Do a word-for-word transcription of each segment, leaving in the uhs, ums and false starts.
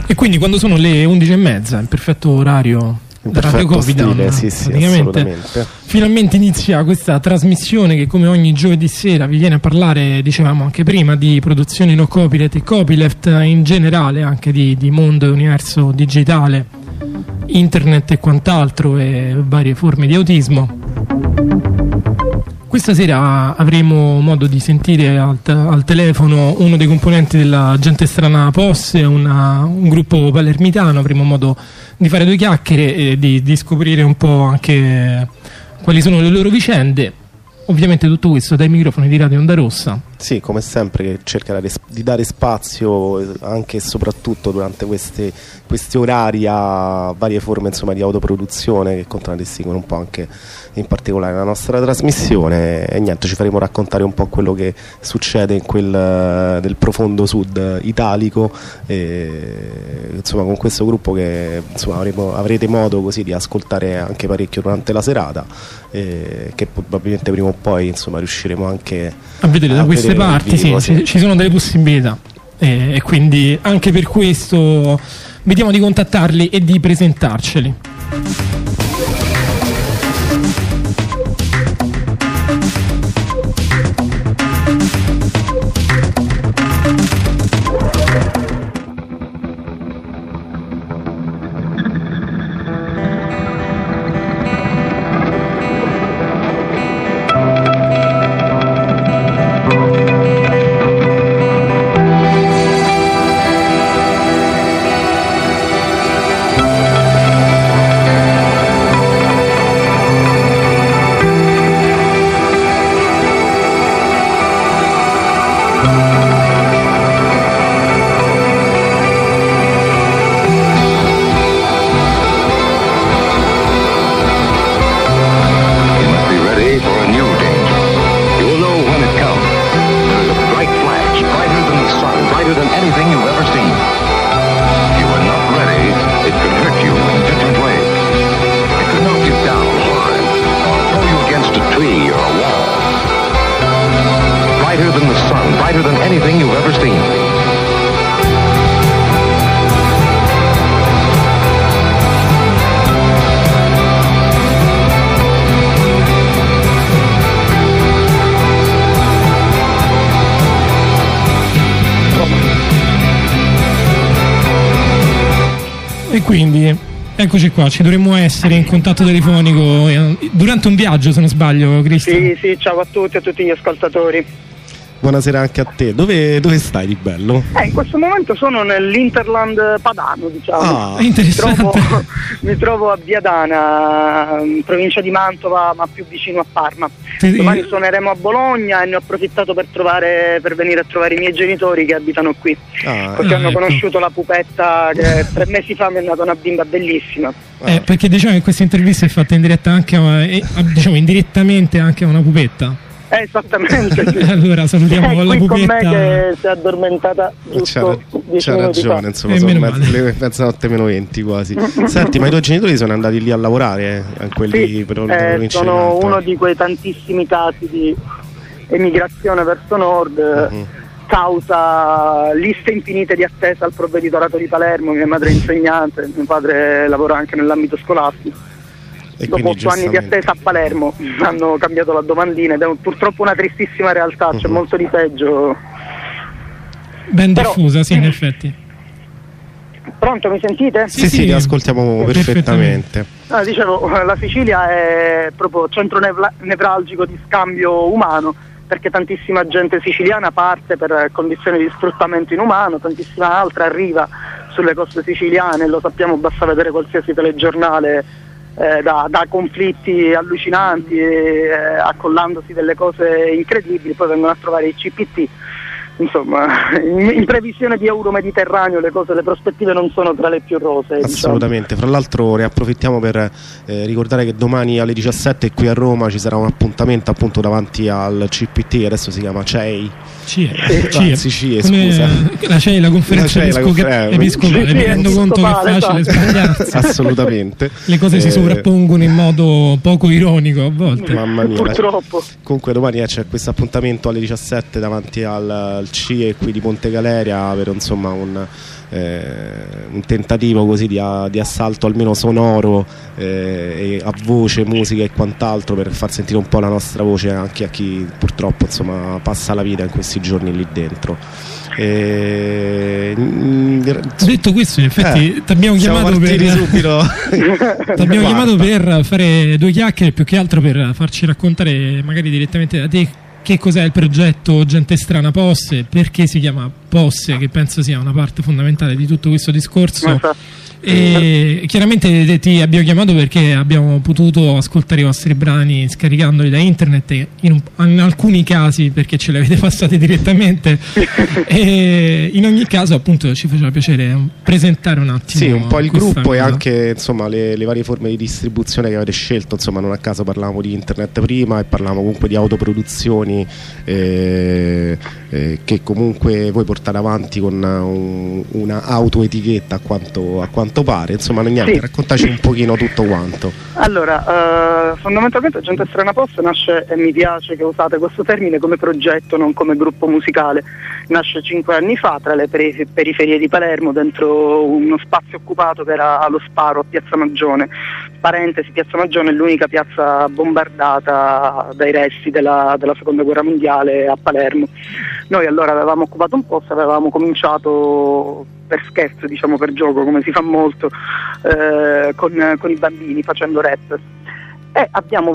E quindi quando sono le undici e mezza, in perfetto orario da Radio Covidown, sì, sì, praticamente finalmente inizia questa trasmissione che come ogni giovedì sera vi viene a parlare, dicevamo anche prima, di produzioni no copyleft e copyleft in generale, anche di, di mondo e universo digitale, internet e quant'altro, e varie forme di autismo. Questa sera avremo modo di sentire al, al telefono uno dei componenti della Gente Strana Posse, una, un gruppo palermitano. Avremo modo di fare due chiacchiere e di, di scoprire un po' anche quali sono le loro vicende. Ovviamente tutto questo dai microfoni di Radio Onda Rossa. Sì, come sempre, che cerca di dare spazio anche e soprattutto durante queste, questi orari a varie forme, insomma, di autoproduzione che contraddistinguono un po' anche in particolare la nostra trasmissione. E niente, ci faremo raccontare un po' quello che succede in quel del profondo sud italico, e, insomma, con questo gruppo che, insomma, avremo, avrete modo così di ascoltare anche parecchio durante la serata, e che probabilmente prima o poi, insomma, riusciremo anche a vedere da queste parti. Vivo, sì, sì. Ci sono delle possibilità, e, e quindi anche per questo vediamo di contattarli e di presentarceli. E quindi eccoci qua, ci dovremmo essere in contatto telefonico durante un viaggio, se non sbaglio, Cristian. Sì, sì, ciao a tutti e a tutti gli ascoltatori. Buonasera anche a te. Dove, dove stai di bello? Eh, in questo momento sono nell'Interland padano, diciamo. Ah, mi, trovo, mi trovo a Viadana, in provincia di Mantova, ma più vicino a Parma. Sì, domani suoneremo a Bologna e ne ho approfittato per trovare per venire a trovare i miei genitori che abitano qui. Ah, Così ah, hanno ecco. conosciuto la pupetta che tre mesi fa mi è nata una bimba bellissima. Eh, perché diciamo che questa intervista è fatta in diretta anche a, eh, diciamo indirettamente anche a una pupetta. Eh, esattamente. Sì. Allora salutiamo eh, la qui pupetta. Con me che si è addormentata giusto c'ha, c'ha ragione, insomma, eh, sono mezz- le mezzanotte meno venti quasi. Senti, ma i tuoi genitori sono andati lì a lavorare eh, quelli sì, per eh, sono uno di quei tantissimi casi di emigrazione verso nord, uh-huh. causa liste infinite di attesa al provveditorato di Palermo. Mia madre è insegnante, mio padre lavora anche nell'ambito scolastico. E dopo otto anni di attesa a Palermo hanno cambiato la domandina ed è purtroppo una tristissima realtà, c'è uh-huh. molto di peggio. Ben Però, diffusa, sì, in effetti. Pronto, mi sentite? Sì, sì, sì, ti ascoltiamo perfettamente. Ah, dicevo, la Sicilia è proprio centro nevla- nevralgico di scambio umano, perché tantissima gente siciliana parte per condizioni di sfruttamento inumano, tantissima altra arriva sulle coste siciliane, lo sappiamo, basta vedere qualsiasi telegiornale. Eh, da, da conflitti allucinanti, eh, accollandosi delle cose incredibili, poi vengono a trovare i C P T. Insomma, in, in previsione di Euro-Mediterraneo le cose, le prospettive non sono tra le più rosee. Assolutamente, diciamo. Fra l'altro ne approfittiamo per eh, ricordare che domani alle diciassette qui a Roma ci sarà un appuntamento appunto davanti al C P T, adesso si chiama C E I. C E I, Anzi, C E I, scusa. La C E I, la conferenza episcopale, episcopale, mi rendo conto che è facile sbagliarsi. Assolutamente. Le cose eh, si sovrappongono in modo poco ironico a volte. Mamma mia. Purtroppo. Comunque domani eh, c'è questo appuntamento alle diciassette davanti al al C I E qui di Ponte Galeria per insomma un, eh, un tentativo così di, a, di assalto almeno sonoro eh, e a voce, musica e quant'altro, per far sentire un po' la nostra voce anche a chi purtroppo insomma passa la vita in questi giorni lì dentro. E... detto questo, in effetti eh, ti abbiamo chiamato per subito t'abbiamo chiamato per fare due chiacchiere, più che altro per farci raccontare magari direttamente da te che cos'è il progetto Gente Strana Posse, perché si chiama Posse, che penso sia una parte fondamentale di tutto questo discorso. E chiaramente ti abbiamo chiamato perché abbiamo potuto ascoltare i vostri brani scaricandoli da internet, e in, in alcuni casi perché ce li avete passati direttamente e in ogni caso appunto ci faceva piacere presentare un attimo sì, un po' il gruppo cosa. E anche insomma le, le varie forme di distribuzione che avete scelto. Insomma, non a caso parlavamo di internet prima e parlavamo comunque di autoproduzioni eh, eh, che comunque voi portate avanti con un, una autoetichetta a quanto, a quanto pare, insomma, niente, sì. Raccontaci un pochino tutto quanto. Allora, uh, fondamentalmente Gente Strana Posse nasce, e mi piace che usate questo termine, come progetto, non come gruppo musicale. Nasce cinque anni fa tra le peri- periferie di Palermo, dentro uno spazio occupato che era lo Sparo a Piazza Magione. Parentesi, Piazza Magione è l'unica piazza bombardata dai resti della, della seconda guerra mondiale a Palermo. Noi allora avevamo occupato un posto, avevamo cominciato per scherzo, diciamo per gioco, come si fa molto eh, con, con i bambini, facendo rap, e abbiamo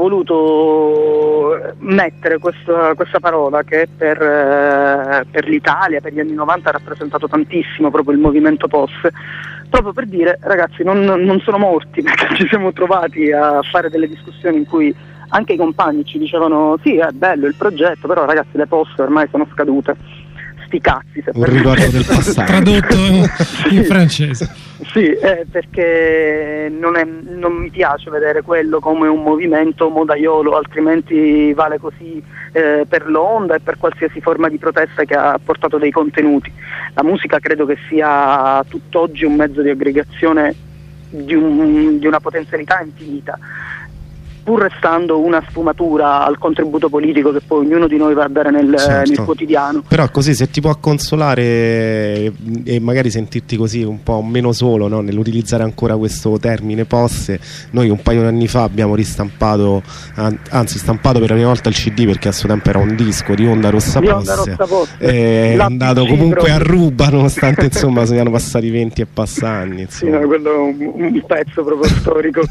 voluto mettere questa, questa parola che per, eh, per l'Italia, per gli anni novanta ha rappresentato tantissimo proprio il movimento Posse, proprio per dire ragazzi non, non sono morti, perché ci siamo trovati a fare delle discussioni in cui anche i compagni ci dicevano sì, è bello il progetto, però ragazzi le poste ormai sono scadute, sti cazzi, se un ricordo del passato tradotto in sì, francese. Sì, eh, perché non, è, non mi piace vedere quello come un movimento modaiolo, altrimenti vale così eh, per l'onda e per qualsiasi forma di protesta che ha portato dei contenuti. La musica credo che sia tutt'oggi un mezzo di aggregazione di, un, di una potenzialità infinita, pur restando una sfumatura al contributo politico che poi ognuno di noi va a dare nel, certo. nel quotidiano. Però così, se ti può consolare e, e magari sentirti così un po' meno solo, no? Nell'utilizzare ancora questo termine Posse, noi un paio di anni fa abbiamo ristampato, anzi stampato per la prima volta il C D, perché a suo tempo era un disco di Onda Rossa di Posse, Onda Rossa Posse. È andato comunque proprio a ruba, nonostante insomma siano passati venti e passa anni. Sì, no, quello è un, un pezzo proprio storico.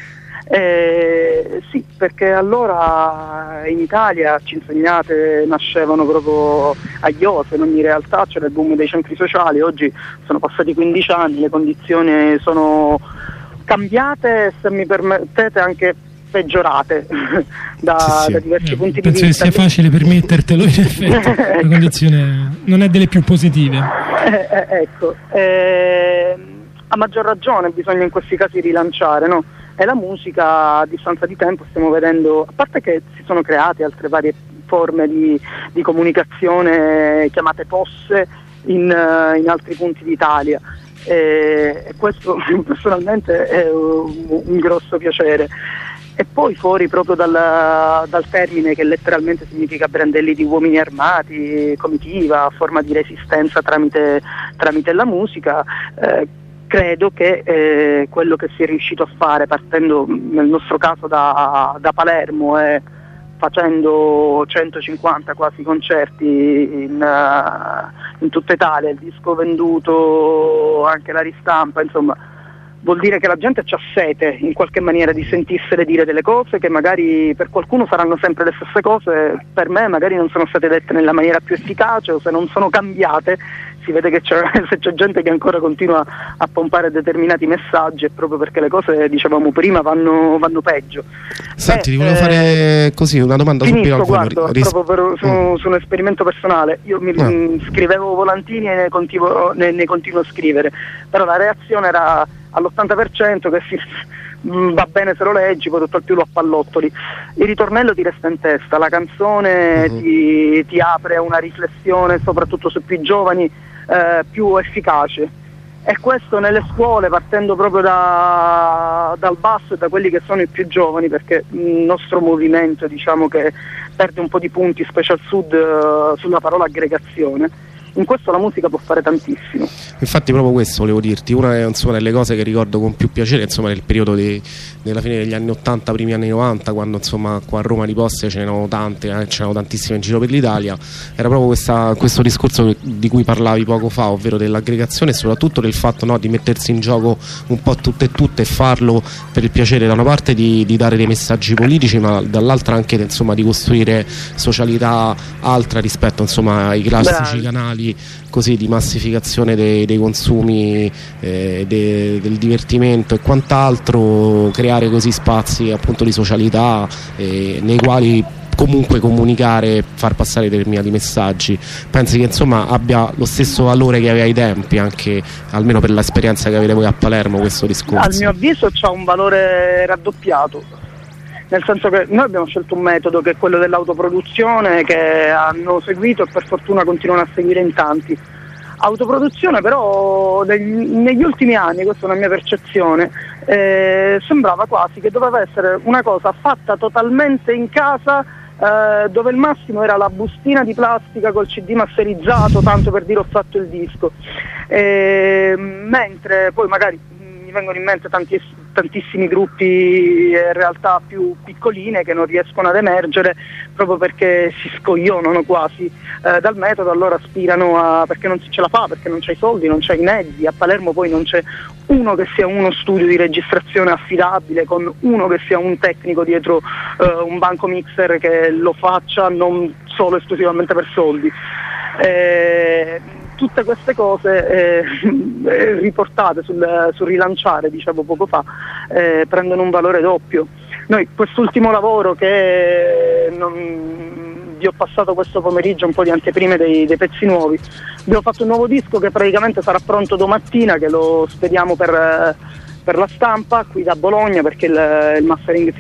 Eh, sì, perché allora in Italia cinzagnate nascevano proprio a iosa, in ogni realtà c'era il boom dei centri sociali. Oggi sono passati quindici anni, le condizioni sono cambiate, se mi permettete anche peggiorate da, sì, sì. da diversi eh, punti penso di vista. Penso che sia facile permettertelo, in effetti la condizione non è delle più positive. Eh, eh, ecco, eh, a maggior ragione bisogna in questi casi rilanciare, no? E la musica, a distanza di tempo, stiamo vedendo, a parte che si sono create altre varie forme di, di comunicazione chiamate posse in, uh, in altri punti d'Italia, e, e questo personalmente è un, un grosso piacere. E poi fuori proprio dal, dal termine che letteralmente significa brandelli di uomini armati, comitiva, forma di resistenza tramite, tramite la musica, eh, credo che eh, quello che si è riuscito a fare, partendo nel nostro caso da, da Palermo e facendo centocinquanta quasi concerti in, uh, in tutta Italia, il disco venduto, anche la ristampa, insomma, vuol dire che la gente c'ha sete in qualche maniera di sentirsene dire delle cose che magari per qualcuno saranno sempre le stesse cose, per me magari non sono state dette nella maniera più efficace, o se non sono cambiate si vede che c'è, se c'è gente che ancora continua a pompare determinati messaggi, è proprio perché le cose, dicevamo prima, vanno, vanno peggio. Senti, eh, ti volevo eh, fare così una domanda finisco, subito. guarda, ris- proprio per, su, mm. su un esperimento personale. Io mi mm. scrivevo volantini e ne continuo, ne, ne continuo a scrivere, però la reazione era all'ottanta per cento che si, mh, va bene se lo leggi, poi tutto il più lo appallottoli. Il ritornello ti resta in testa, la canzone mm-hmm. ti, ti apre a una riflessione, soprattutto su più giovani, eh, più efficace. e questo nelle scuole, partendo proprio da, dal basso e da quelli che sono i più giovani, perché il nostro movimento, diciamo, che perde un po' di punti, specie al sud, uh, sulla parola aggregazione. In questo la musica può fare tantissimo. Infatti proprio questo volevo dirti, una insomma, delle cose che ricordo con più piacere, insomma, nel periodo di, nella fine degli anni ottanta, primi anni novanta, quando insomma qua a Roma di poste ce n'erano tante, eh, ce n'erano tantissime in giro per l'Italia, era proprio questa, questo discorso di cui parlavi poco fa, ovvero dell'aggregazione e soprattutto del fatto, no, di mettersi in gioco un po' tutte e tutte e farlo per il piacere da una parte di, di dare dei messaggi politici, ma dall'altra anche insomma, di costruire socialità altra rispetto insomma, ai classici Bravi. canali così di massificazione dei, dei consumi, eh, de, del divertimento e quant'altro, creare così spazi appunto di socialità eh, nei quali comunque comunicare, far passare determinati messaggi. Pensi che insomma abbia lo stesso valore che aveva ai tempi, anche almeno per l'esperienza che avete voi a Palermo, questo discorso? Al mio avviso c'ha un valore raddoppiato, nel senso che noi abbiamo scelto un metodo che è quello dell'autoproduzione, che hanno seguito e per fortuna continuano a seguire in tanti. Autoproduzione però negli, negli ultimi anni, questa è una mia percezione, eh, sembrava quasi che doveva essere una cosa fatta totalmente in casa, eh, dove il massimo era la bustina di plastica col C D masterizzato, tanto per dire ho fatto il disco, eh, mentre poi magari mi vengono in mente tanti, tantissimi gruppi e realtà più piccoline che non riescono ad emergere proprio perché si scoglionano quasi eh, dal metodo, allora aspirano a, perché non si ce la fa, perché non c'è i soldi, non c'è i mezzi. A Palermo poi non c'è uno che sia uno studio di registrazione affidabile, con uno che sia un tecnico dietro eh, un banco mixer che lo faccia non solo esclusivamente per soldi. Eh, tutte queste cose eh, riportate sul, sul rilanciare, dicevo poco fa, eh, prendono un valore doppio. Noi quest'ultimo lavoro che non, vi ho passato questo pomeriggio, un po' di anteprime dei, dei pezzi nuovi, abbiamo fatto un nuovo disco che praticamente sarà pronto domattina, che lo spediamo per, per la stampa qui da Bologna, perché il, il mastering